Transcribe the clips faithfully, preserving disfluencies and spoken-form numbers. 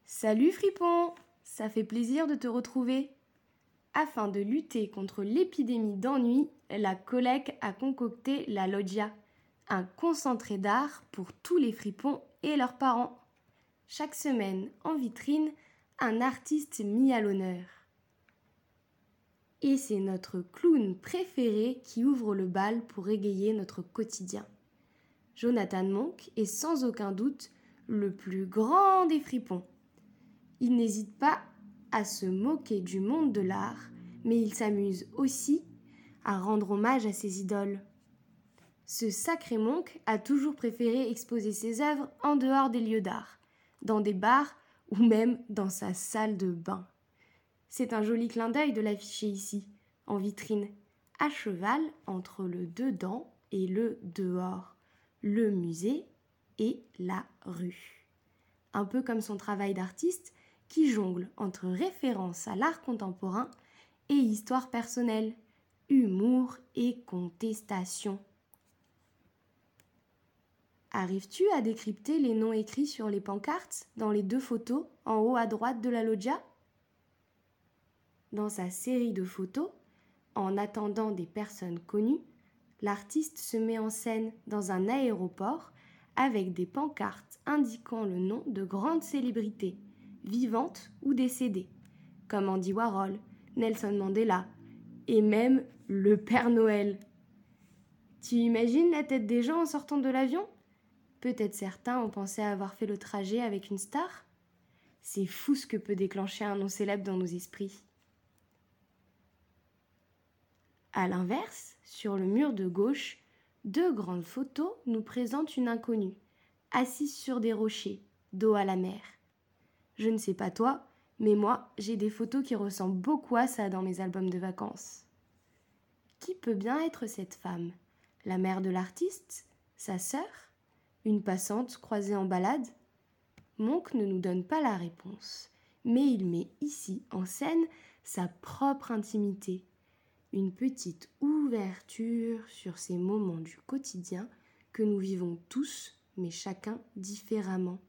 Salut Fripon, ça fait plaisir de te retrouver. Afin de lutter contre l'épidémie d'ennui, la Collecte a concocté la Loggia, un concentré d'art pour tous les fripons et leurs parents. Chaque semaine, en vitrine, un artiste mis à l'honneur. Et c'est notre clown préféré qui ouvre le bal pour égayer notre quotidien. Jonathan Monk est sans aucun doute le plus grand des fripons. Il n'hésite pas à se moquer du monde de l'art, mais il s'amuse aussi à rendre hommage à ses idoles. Ce sacré Monk a toujours préféré exposer ses œuvres en dehors des lieux d'art, dans des bars ou même dans sa salle de bain. C'est un joli clin d'œil de l'afficher ici, en vitrine, à cheval entre le dedans et le dehors, le musée et la rue. Un peu comme son travail d'artiste qui jongle entre référence à l'art contemporain et histoire personnelle, humour et contestation. Arrives-tu à décrypter les noms écrits sur les pancartes dans les deux photos en haut à droite de la loggia ? Dans sa série de photos, en attendant des personnes connues, l'artiste se met en scène dans un aéroport avec des pancartes indiquant le nom de grandes célébrités, vivantes ou décédées, comme Andy Warhol, Nelson Mandela et même le Père Noël. Tu imagines la tête des gens en sortant de l'avion ? Peut-être certains ont pensé avoir fait le trajet avec une star ? C'est fou ce que peut déclencher un nom célèbre dans nos esprits. À l'inverse, sur le mur de gauche, deux grandes photos nous présentent une inconnue, assise sur des rochers, dos à la mer. Je ne sais pas toi, mais moi, j'ai des photos qui ressemblent beaucoup à ça dans mes albums de vacances. Qui peut bien être cette femme ? La mère de l'artiste ? Sa sœur ? Une passante croisée en balade ? Monk ne nous donne pas la réponse, mais il met ici en scène sa propre intimité. Une petite ouverture sur ces moments du quotidien que nous vivons tous, mais chacun différemment.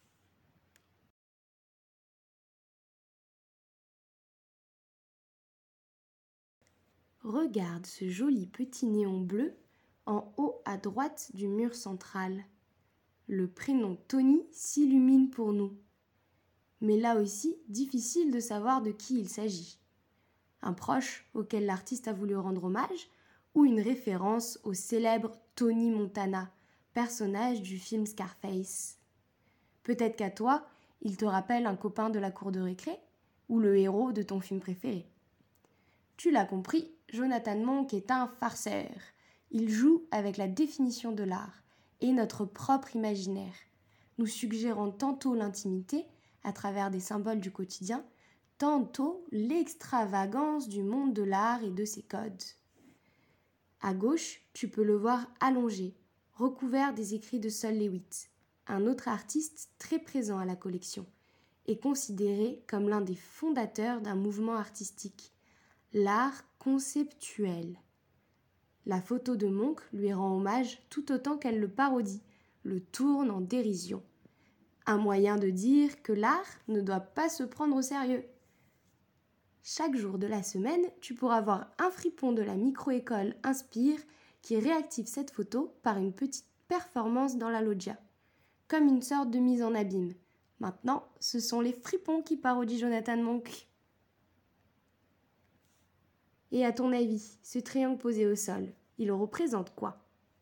Regarde ce joli petit néon bleu en haut à droite du mur central. Le prénom Tony s'illumine pour nous. Mais là aussi, difficile de savoir de qui il s'agit. Un proche auquel l'artiste a voulu rendre hommage ou une référence au célèbre Tony Montana, personnage du film Scarface. Peut-être qu'à toi, il te rappelle un copain de la cour de récré ou le héros de ton film préféré. Tu l'as compris, Jonathan Monk est un farceur. Il joue avec la définition de l'art et notre propre imaginaire, nous suggérant tantôt l'intimité à travers des symboles du quotidien, tantôt l'extravagance du monde de l'art et de ses codes. À gauche, tu peux le voir allongé, recouvert des écrits de Sol Lewitt, un autre artiste très présent à la collection, et considéré comme l'un des fondateurs d'un mouvement artistique, l'art conceptuel. La photo de Monk lui rend hommage tout autant qu'elle le parodie, le tourne en dérision. Un moyen de dire que l'art ne doit pas se prendre au sérieux. Chaque jour de la semaine, tu pourras voir un fripon de la micro-école Inspire qui réactive cette photo par une petite performance dans la loggia, comme une sorte de mise en abîme. Maintenant, ce sont les fripons qui parodient Jonathan Monk. Et à ton avis, ce triangle posé au sol, il représente quoi ?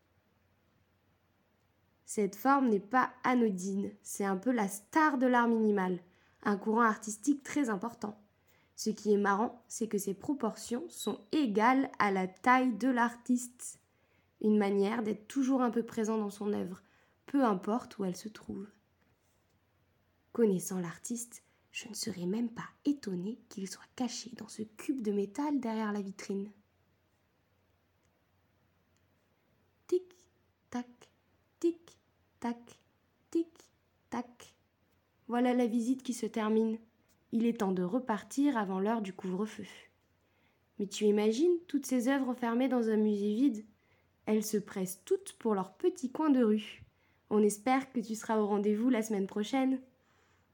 Cette forme n'est pas anodine, c'est un peu la star de l'art minimal, un courant artistique très important. Ce qui est marrant, c'est que ses proportions sont égales à la taille de l'artiste. Une manière d'être toujours un peu présent dans son œuvre, peu importe où elle se trouve. Connaissant l'artiste, je ne serais même pas étonnée qu'il soit caché dans ce cube de métal derrière la vitrine. Tic, tac, tic, tac, tic, tac. Voilà la visite qui se termine. Il est temps de repartir avant l'heure du couvre-feu. Mais tu imagines toutes ces œuvres enfermées dans un musée vide ? Elles se pressent toutes pour leur petit coin de rue. On espère que tu seras au rendez-vous la semaine prochaine.